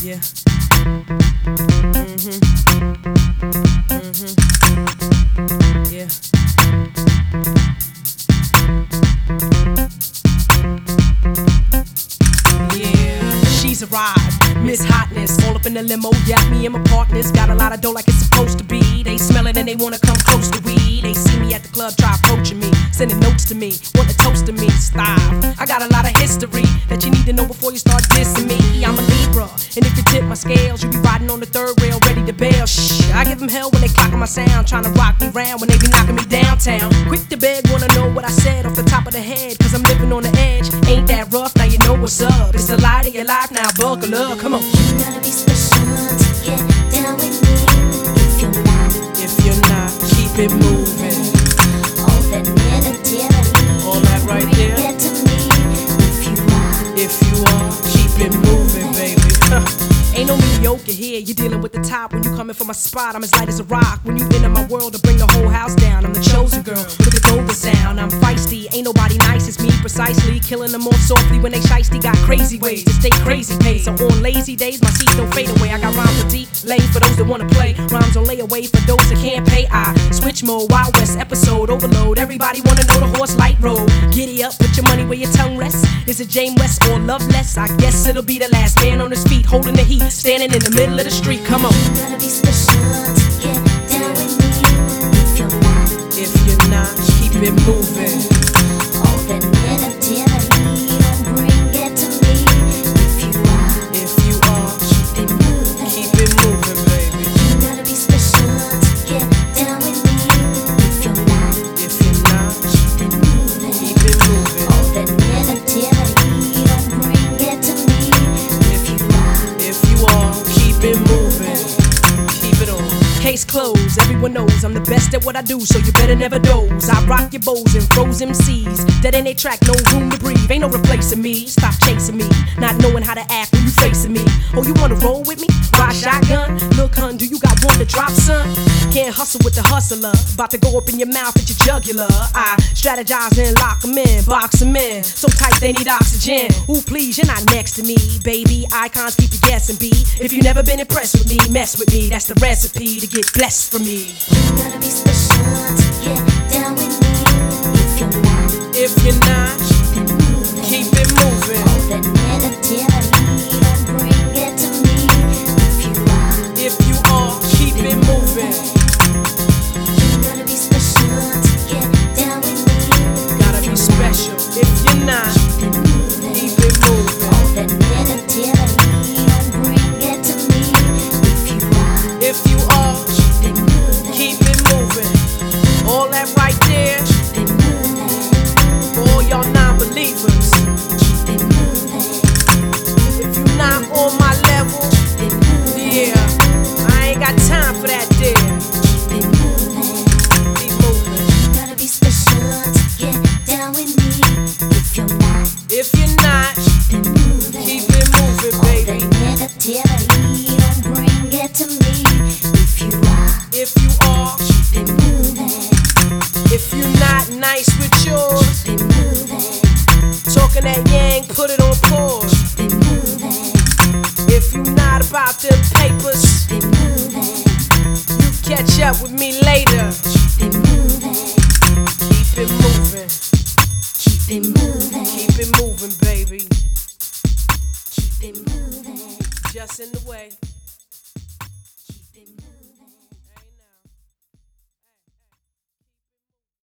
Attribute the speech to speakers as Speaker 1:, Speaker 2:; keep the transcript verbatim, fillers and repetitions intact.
Speaker 1: Yeah. Mhm. Mhm. Yeah. Yeah. She's arrived, Miss Hotness, all up in the limo. Yeah, me and my partners got a lot of dough like it's supposed to be. They smell it and they wanna come close to we. They see me at the club, try approaching me, sending notes to me, want to toast to me. Style. I got a lot of history that you need to know before you start dissing me. I'm a Libra, and if you tip my scales, you be riding on the third rail, ready to bail. Shh, I give them hell when they clockin' my sound, trying to rock me round when they be knocking me downtown. Quick to beg, wanna know what I said off the top of the head, cause I'm living on the edge. Ain't that rough? Now you know what's up. It's the light of your life, now buckle up. Come on.
Speaker 2: You gotta be special to get down with me. If you're not,
Speaker 1: if you're not, keep it moving.
Speaker 2: All that negativity,
Speaker 1: all that right
Speaker 2: bring
Speaker 1: there.
Speaker 2: it to me. If you are,
Speaker 1: if you are, keep it moving, baby. Ain't no mediocre here, you're dealing with the top. When you coming from my spot, I'm as light as a rock. When you enter my world to bring the whole house down, I'm the chosen girl with the golden sound. I'm feisty, ain't nobody nice as me precisely. Killing them off softly when they shiesty. Got crazy ways to stay crazy pace. So on lazy days, my seats don't fade away. I got rhymes with deep lay for those that wanna play. Rhymes on layaway for those that can't pay. I switch mode, Wild West episode overload. Everybody wanna know the horse light road. Giddy up, put your money where your tongue rests. Is it James West or Loveless? I guess it'll be the last man on his feet, holding the heat, standing in the middle of the street. Come on.
Speaker 2: You gotta be special to get down with me. If you're not,
Speaker 1: if you're not, keep it moving.
Speaker 2: All that negativity, don't bring it to me. If you are,
Speaker 1: if you are,
Speaker 2: keep it moving.
Speaker 1: Keep it moving, baby.
Speaker 2: You gotta be special to get down with me. If you're not,
Speaker 1: if you're not,
Speaker 2: keep it moving.
Speaker 1: Keep it moving.
Speaker 2: All that negativity, don't bring it to me. If you are,
Speaker 1: if you are, keep it moving. Keep it on. Case closed, everyone knows I'm the best at what I do, so you better never doze. I rock your bows and froze M Cs. Dead in they track, no room to breathe. Ain't no replacing me. Stop chasing me, not knowing how to act when you facing me. Oh, you wanna roll with me? Ride shotgun? Look, hun, do you got one to drop, son? Can't hustle with the hustler. About to go up in your mouth at your jugular. I strategize and lock 'em in, box 'em in. So tight they need oxygen. Ooh, please, you're not next to me, baby. Icons keep you guessing, B. If you never been impressed with me, mess with me. That's the recipe to get blessed from me.
Speaker 2: you gotta be special to get down with me. If you're not,
Speaker 1: if you're not,
Speaker 2: keep it moving.
Speaker 1: Keep it moving.
Speaker 2: All that negativity, don't bring it to me. If you are,
Speaker 1: if you are, keep it moving.
Speaker 2: You gotta be special to get down with me.
Speaker 1: Gotta be special. If you're not,
Speaker 2: keep it moving.
Speaker 1: Keep it moving.
Speaker 2: All that negativity, don't bring it to me. If you are,
Speaker 1: if you are,
Speaker 2: keep it moving.
Speaker 1: Keep it moving. All that right there.
Speaker 2: Keep it moving.
Speaker 1: For all y'all non-believers.
Speaker 2: Keep it moving.
Speaker 1: If you're not on my level,
Speaker 2: keep it moving.
Speaker 1: yeah, I ain't got time for that there.
Speaker 2: Keep it moving.
Speaker 1: Keep moving.
Speaker 2: You gotta be special to get down with me. If you're not,
Speaker 1: if you're not,
Speaker 2: keep it moving.
Speaker 1: Keep it moving, baby.
Speaker 2: All that negativity, don't bring it to me. If you are,
Speaker 1: if you are,
Speaker 2: keep it moving.
Speaker 1: if you're not nice with yours,
Speaker 2: keep it moving.
Speaker 1: talking that yang, put it on pause.
Speaker 2: Keep it moving.
Speaker 1: If you're not about them papers,
Speaker 2: Keep it moving.
Speaker 1: you catch up with me later.
Speaker 2: Keep it moving.
Speaker 1: Keep it moving.
Speaker 2: Keep it moving.
Speaker 1: Keep it moving, baby.
Speaker 2: Keep it moving.
Speaker 1: Just in the way.